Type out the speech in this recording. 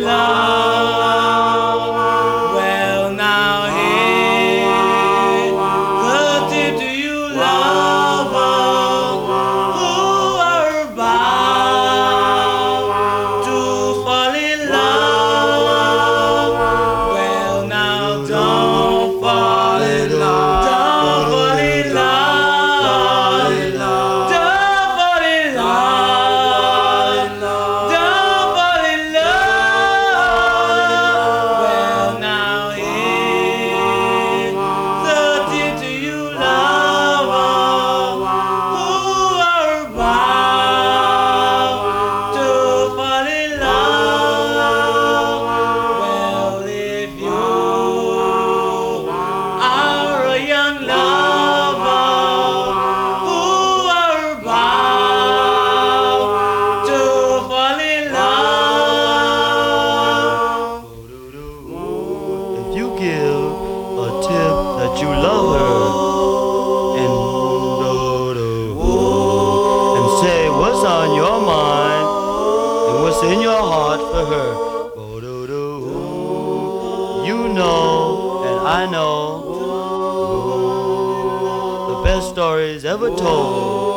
love. Well, now here, the tip to you lovers who are about to fall in love. Well, now don't fall in love. Don't fall in love. Don't fall in love. Don't fall in love. Well, now here's the tip to you lovers who are about to fall in love. Well, if you are a young lover who are about to fall in love. If you give a tip that you love her and say what's on your mind and what's in your heart for her, you know and I know the best stories ever told